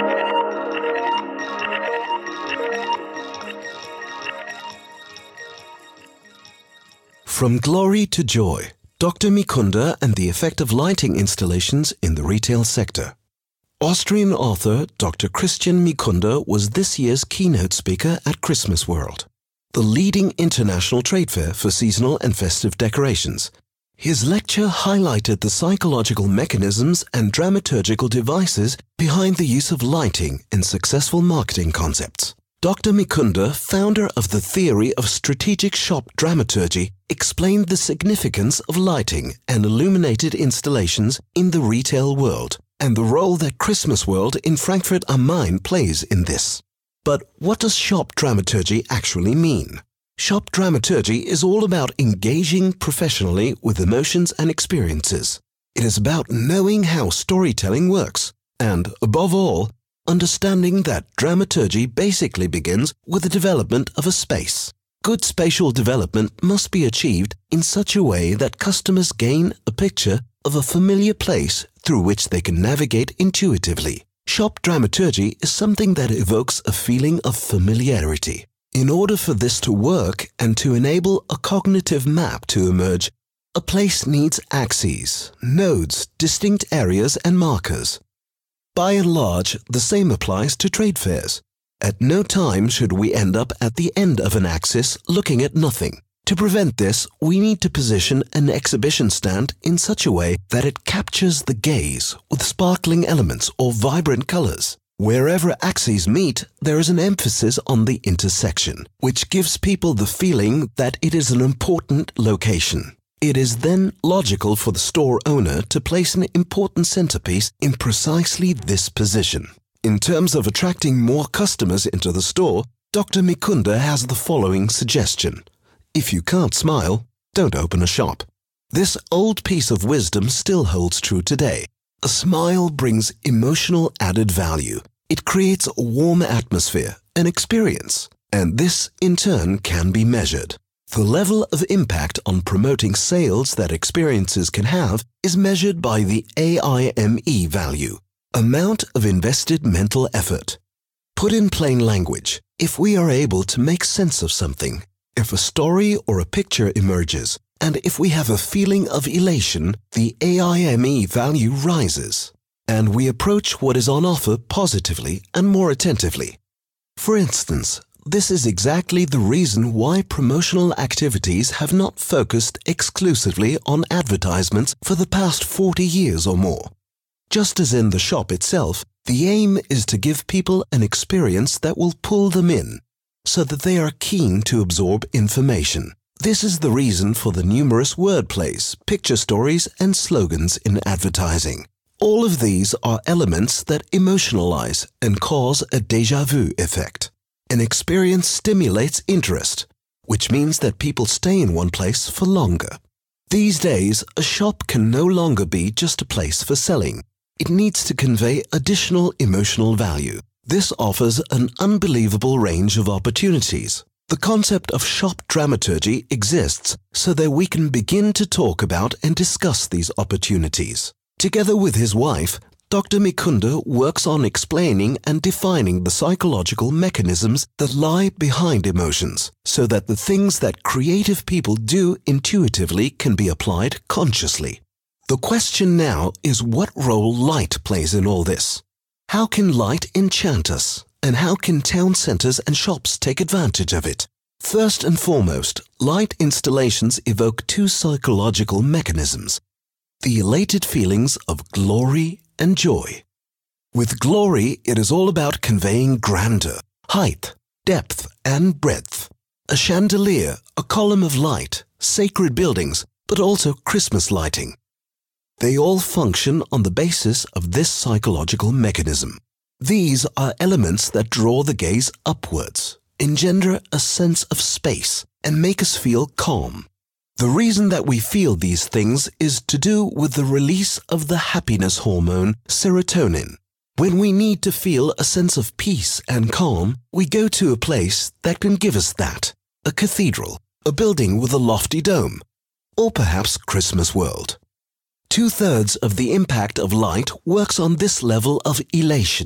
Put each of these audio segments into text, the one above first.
From Glory to Joy, Dr. Mikunda and the Effect of Lighting Installations in the Retail Sector. Austrian author Dr. Christian Mikunda was this year's keynote speaker at Christmas World, the leading international trade fair for seasonal and festive decorations. His lecture highlighted the psychological mechanisms and dramaturgical devices behind the use of lighting in successful marketing concepts. Dr. Mikunda, founder of the theory of strategic shop dramaturgy, explained the significance of lighting and illuminated installations in the retail world and the role that Christmas World in Frankfurt am Main plays in this. But what does shop dramaturgy actually mean? Shop dramaturgy is all about engaging professionally with emotions and experiences. It is about knowing how storytelling works and, above all, understanding that dramaturgy basically begins with the development of a space. Good spatial development must be achieved in such a way that customers gain a picture of a familiar place through which they can navigate intuitively. Shop dramaturgy is something that evokes a feeling of familiarity. In order for this to work and to enable a cognitive map to emerge, a place needs axes, nodes, distinct areas and markers. By and large, the same applies to trade fairs. At no time should we end up at the end of an axis looking at nothing. To prevent this, we need to position an exhibition stand in such a way that it captures the gaze with sparkling elements or vibrant colors. Wherever axes meet, there is an emphasis on the intersection, which gives people the feeling that it is an important location. It is then logical for the store owner to place an important centerpiece in precisely this position. In terms of attracting more customers into the store, Dr. Mikunda has the following suggestion. If you can't smile, don't open a shop. This old piece of wisdom still holds true today. A smile brings emotional added value. It creates a warm atmosphere, an experience, and this, in turn, can be measured. The level of impact on promoting sales that experiences can have is measured by the AIME value, amount of invested mental effort. Put in plain language, if we are able to make sense of something, if a story or a picture emerges, and if we have a feeling of elation, the AIME value rises, and we approach what is on offer positively and more attentively. For instance, this is exactly the reason why promotional activities have not focused exclusively on advertisements for the past 40 years or more. Just as in the shop itself, the aim is to give people an experience that will pull them in, so that they are keen to absorb information. This is the reason for the numerous wordplays, picture stories, and slogans in advertising. All of these are elements that emotionalize and cause a déjà vu effect. An experience stimulates interest, which means that people stay in one place for longer. These days, a shop can no longer be just a place for selling. It needs to convey additional emotional value. This offers an unbelievable range of opportunities. The concept of shop dramaturgy exists so that we can begin to talk about and discuss these opportunities. Together with his wife, Dr. Mikunda works on explaining and defining the psychological mechanisms that lie behind emotions, so that the things that creative people do intuitively can be applied consciously. The question now is what role light plays in all this. How can light enchant us, and how can town centers and shops take advantage of it? First and foremost, light installations evoke two psychological mechanisms: the elated feelings of glory and joy. With glory, it is all about conveying grandeur, height, depth, and breadth. A chandelier, a column of light, sacred buildings, but also Christmas lighting. They all function on the basis of this psychological mechanism. These are elements that draw the gaze upwards, engender a sense of space, and make us feel calm. The reason that we feel these things is to do with the release of the happiness hormone, serotonin. When we need to feel a sense of peace and calm, we go to a place that can give us that. A cathedral, a building with a lofty dome, or perhaps Christmas World. 2/3 of the impact of light works on this level of elation.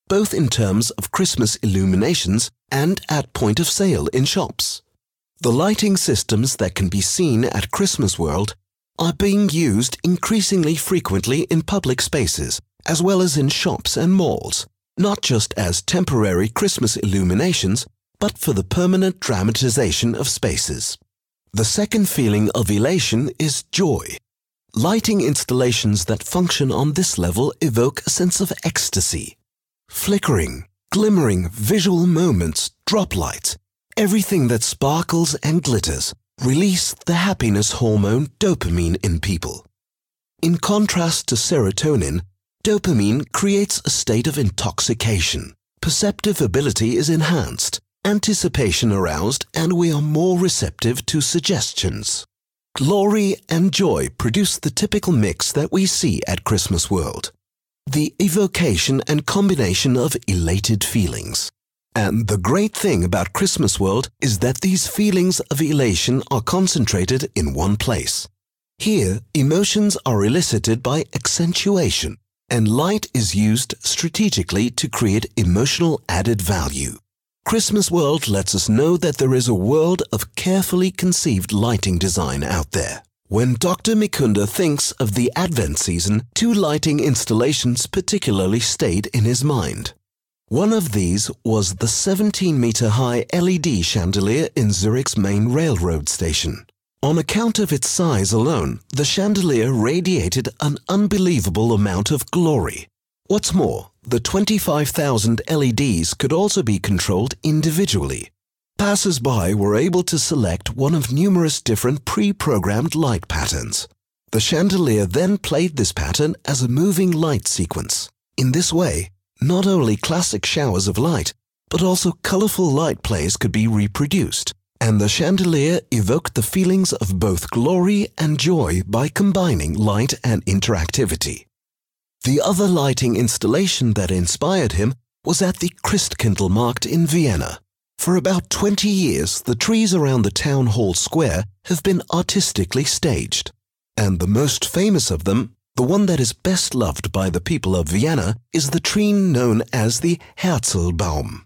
both in terms of Christmas illuminations and at point of sale in shops. The lighting systems that can be seen at Christmas World are being used increasingly frequently in public spaces, as well as in shops and malls, not just as temporary Christmas illuminations, but for the permanent dramatization of spaces. The second feeling of elation is joy. Lighting installations that function on this level evoke a sense of ecstasy. Flickering, glimmering visual moments, drop lights, everything that sparkles and glitters, release the happiness hormone dopamine in people. In contrast to serotonin, dopamine creates a state of intoxication. Perceptive ability is enhanced, anticipation aroused, and we are more receptive to suggestions. Glory and joy produce the typical mix that we see at Christmas World. The evocation and combination of elated feelings. And the great thing about Christmas World is that these feelings of elation are concentrated in one place. Here, emotions are elicited by accentuation, and light is used strategically to create emotional added value. Christmas World lets us know that there is a world of carefully conceived lighting design out there. When Dr. Mikunda thinks of the Advent season, two lighting installations particularly stayed in his mind. One of these was the 17-meter-high LED chandelier in Zurich's main railroad station. On account of its size alone, the chandelier radiated an unbelievable amount of glory. What's more, the 25,000 LEDs could also be controlled individually. Passers-by were able to select one of numerous different pre-programmed light patterns. The chandelier then played this pattern as a moving light sequence. In this way, not only classic showers of light, but also colorful light plays could be reproduced, and the chandelier evoked the feelings of both glory and joy by combining light and interactivity. The other lighting installation that inspired him was at the Christkindlmarkt in Vienna. For about 20 years, the trees around the town hall square have been artistically staged, and the most famous of them, the one that is best loved by the people of Vienna, is the tree known as the Herzlbaum.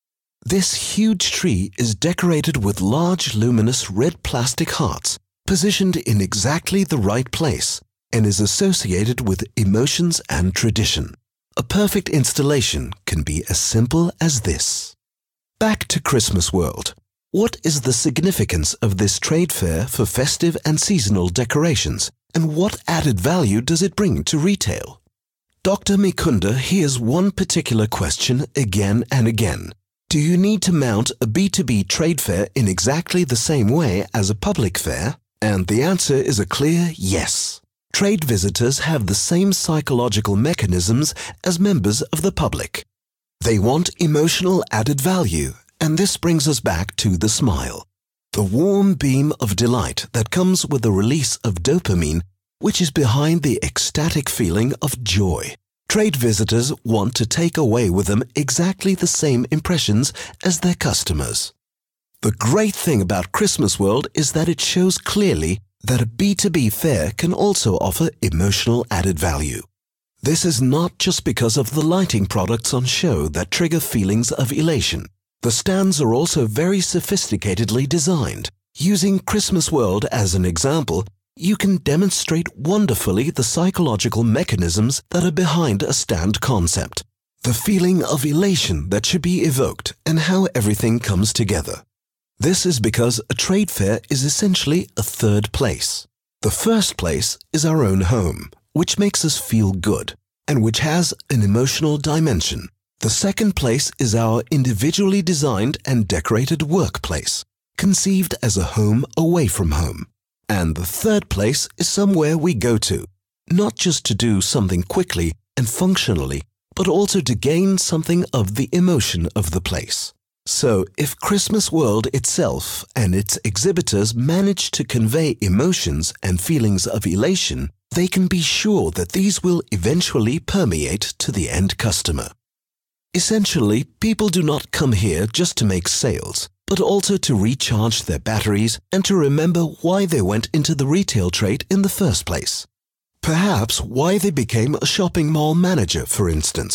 This huge tree is decorated with large luminous red plastic hearts, positioned in exactly the right place, and is associated with emotions and tradition. A perfect installation can be as simple as this. Back to Christmas World. What is the significance of this trade fair for festive and seasonal decorations, and what added value does it bring to retail? Dr. Mikunda hears one particular question again and again. Do you need to mount a B2B trade fair in exactly the same way as a public fair? And the answer is a clear yes. Trade visitors have the same psychological mechanisms as members of the public. They want emotional added value, and this brings us back to the smile. The warm beam of delight that comes with the release of dopamine, which is behind the ecstatic feeling of joy. Trade visitors want to take away with them exactly the same impressions as their customers. The great thing about Christmas World is that it shows clearly that a B2B fair can also offer emotional added value. This is not just because of the lighting products on show that trigger feelings of elation. The stands are also very sophisticatedly designed. Using Christmas World as an example, you can demonstrate wonderfully the psychological mechanisms that are behind a stand concept, the feeling of elation that should be evoked, and how everything comes together. This is because a trade fair is essentially a third place. The first place is our own home, which makes us feel good, and which has an emotional dimension. The second place is our individually designed and decorated workplace, conceived as a home away from home. And the third place is somewhere we go to, not just to do something quickly and functionally, but also to gain something of the emotion of the place. So if Christmas World itself and its exhibitors manage to convey emotions and feelings of elation, they can be sure that these will eventually permeate to the end customer. Essentially, people do not come here just to make sales, but also to recharge their batteries and to remember why they went into the retail trade in the first place. Perhaps why they became a shopping mall manager, for instance.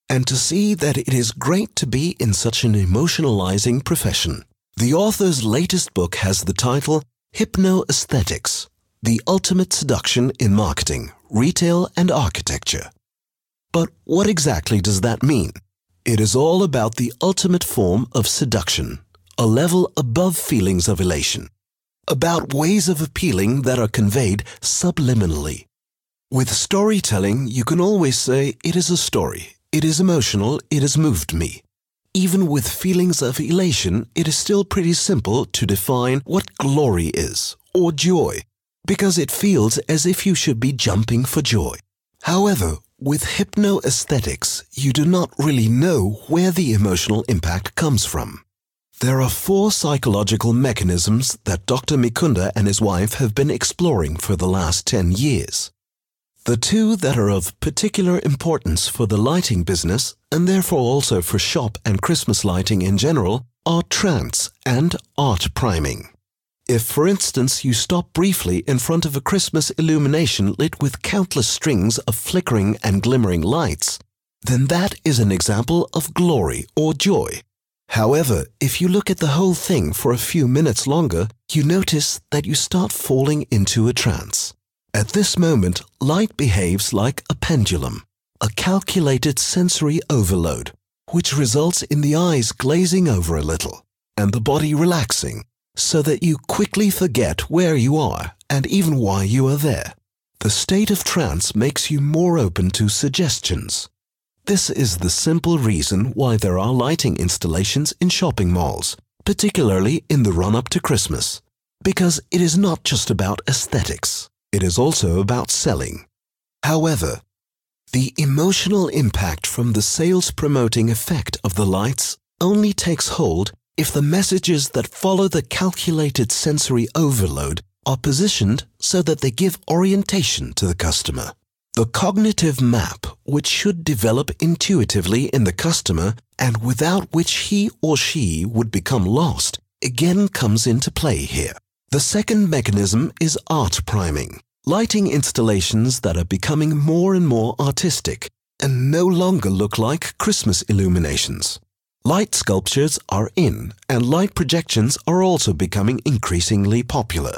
and to see that it is great to be in such an emotionalizing profession. The author's latest book has the title Hypnoaesthetics: The Ultimate Seduction in Marketing, Retail and Architecture. But what exactly does that mean? It is all about the ultimate form of seduction, a level above feelings of elation, about ways of appealing that are conveyed subliminally. With storytelling, you can always say, it is a story, it is emotional, it has moved me. Even with feelings of elation, it is still pretty simple to define what glory is, or joy, because it feels as if you should be jumping for joy. However, with hypnoaesthetics, you do not really know where the emotional impact comes from. There are 4 psychological mechanisms that Dr. Mikunda and his wife have been exploring for the last 10 years. The 2 that are of particular importance for the lighting business, and therefore also for shop and Christmas lighting in general, are trance and art priming. If, for instance, you stop briefly in front of a Christmas illumination lit with countless strings of flickering and glimmering lights, then that is an example of glory or joy. However, if you look at the whole thing for a few minutes longer, you notice that you start falling into a trance. At this moment, light behaves like a pendulum, a calculated sensory overload, which results in the eyes glazing over a little and the body relaxing, so that you quickly forget where you are and even why you are there. The state of trance makes you more open to suggestions. This is the simple reason why there are lighting installations in shopping malls, particularly in the run-up to Christmas, because it is not just about aesthetics, it is also about selling. However, the emotional impact from the sales-promoting effect of the lights only takes hold if the messages that follow the calculated sensory overload are positioned so that they give orientation to the customer. The cognitive map, which should develop intuitively in the customer and without which he or she would become lost, again comes into play here. The second mechanism is art priming, lighting installations that are becoming more and more artistic and no longer look like Christmas illuminations. Light sculptures are in, and light projections are also becoming increasingly popular.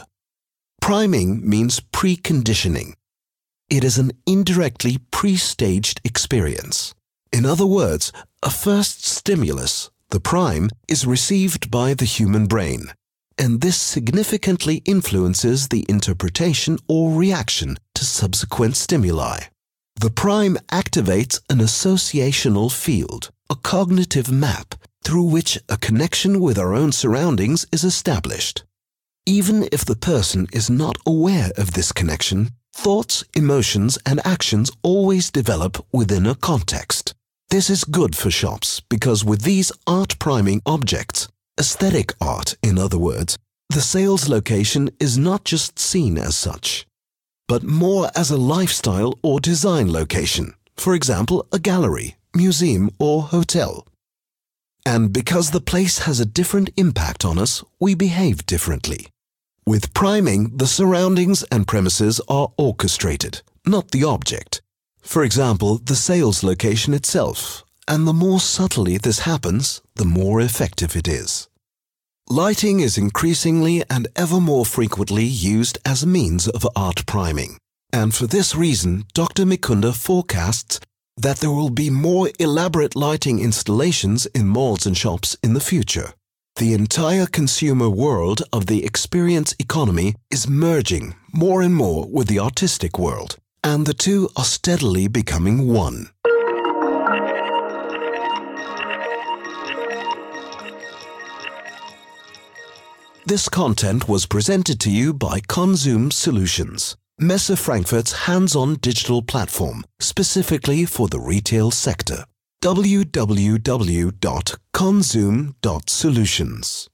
Priming means preconditioning. It is an indirectly pre-staged experience. In other words, a first stimulus, the prime, is received by the human brain, and this significantly influences the interpretation or reaction to subsequent stimuli. The prime activates an associational field, a cognitive map through which a connection with our own surroundings is established. Even if the person is not aware of this connection, thoughts, emotions, and actions always develop within a context. This is good for shops because with these art-priming objects, aesthetic art in other words, the sales location is not just seen as such, but more as a lifestyle or design location, for example, a gallery, museum, or hotel. And because the place has a different impact on us, we behave differently. With priming, the surroundings and premises are orchestrated, not the object. For example, the sales location itself, and the more subtly this happens, the more effective it is. Lighting is increasingly and ever more frequently used as a means of art priming, and for this reason, Dr. Mikunda forecasts that there will be more elaborate lighting installations in malls and shops in the future. The entire consumer world of the experience economy is merging more and more with the artistic world, and the two are steadily becoming one. This content was presented to you by Conzoom Solutions, Messe Frankfurt's hands-on digital platform, specifically for the retail sector. www.conzoom.solutions